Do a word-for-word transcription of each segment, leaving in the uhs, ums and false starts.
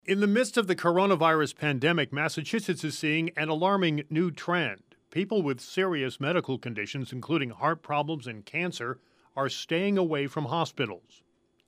In the midst of the coronavirus pandemic, Massachusetts is seeing an alarming new trend. People with serious medical conditions, including heart problems and cancer, are staying away from hospitals.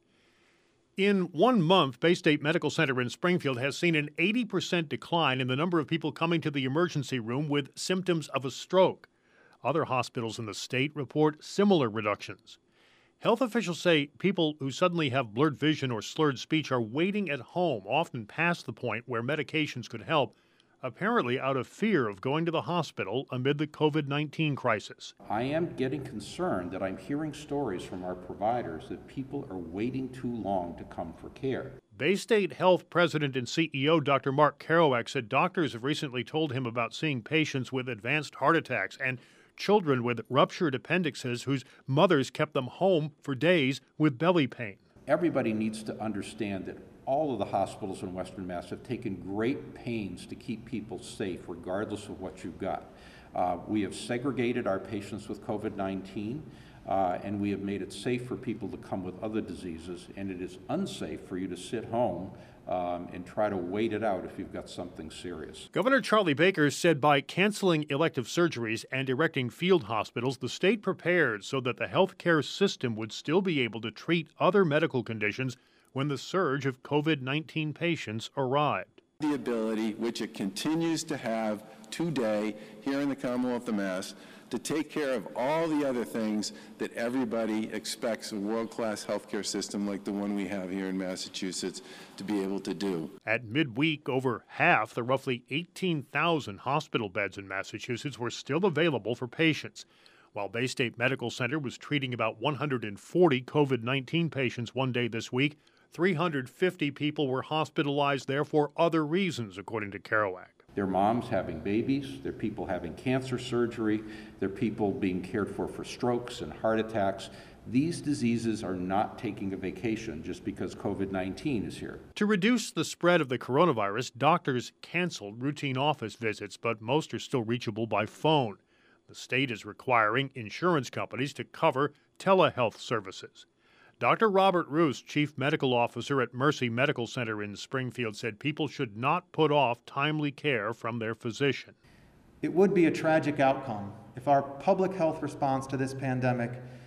In one month, Bay State Medical Center in Springfield has seen an eighty percent decline in the number of people coming to the emergency room with symptoms of a stroke. Other hospitals in the state report similar reductions. Health officials say people who suddenly have blurred vision or slurred speech are waiting at home, often past the point where medications could help, apparently out of fear of going to the hospital amid the COVID nineteen crisis. I am getting concerned that I'm hearing stories from our providers that people are waiting too long to come for care. Bay State Health President and C E O Doctor Mark Kerouac said doctors have recently told him about seeing patients with advanced heart attacks and children with ruptured appendixes whose mothers kept them home for days with belly pain. Everybody needs to understand that all of the hospitals in Western Mass have taken great pains to keep people safe regardless of what you've got. Uh, we have segregated our patients with COVID nineteen uh, and we have made it safe for people to come with other diseases, and it is unsafe for you to sit home Um, and try to wait it out if you've got something serious. Governor Charlie Baker said by canceling elective surgeries and erecting field hospitals, the state prepared so that the healthcare system would still be able to treat other medical conditions when the surge of COVID nineteen patients arrived. The ability, which it continues to have today here in the Commonwealth of Mass, to take care of all the other things that everybody expects a world-class healthcare system like the one we have here in Massachusetts to be able to do. At midweek, over half the roughly eighteen thousand hospital beds in Massachusetts were still available for patients. While Bay State Medical Center was treating about one hundred forty COVID nineteen patients one day this week, three hundred fifty people were hospitalized there for other reasons, according to Kerouac. They're moms having babies, they're people having cancer surgery, they're people being cared for for strokes and heart attacks. These diseases are not taking a vacation just because COVID nineteen is here. To reduce the spread of the coronavirus, doctors canceled routine office visits, but most are still reachable by phone. The state is requiring insurance companies to cover telehealth services. Doctor Robert Roos, Chief Medical Officer at Mercy Medical Center in Springfield, said people should not put off timely care from their physician. It would be a tragic outcome if our public health response to this pandemic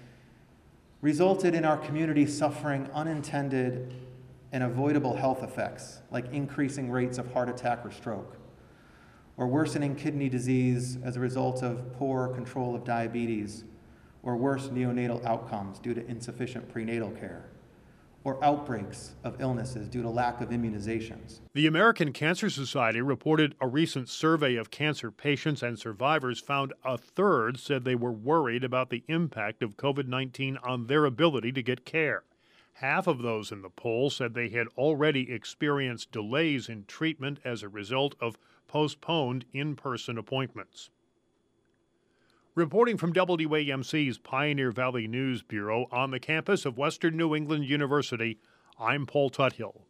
resulted in our community suffering unintended and avoidable health effects, like increasing rates of heart attack or stroke, or worsening kidney disease as a result of poor control of diabetes, or worse neonatal outcomes due to insufficient prenatal care, or outbreaks of illnesses due to lack of immunizations. The American Cancer Society reported a recent survey of cancer patients and survivors found a third said they were worried about the impact of COVID nineteen on their ability to get care. Half of those in the poll said they had already experienced delays in treatment as a result of postponed in-person appointments. Reporting from W A M C's Pioneer Valley News Bureau on the campus of Western New England University, I'm Paul Tuthill.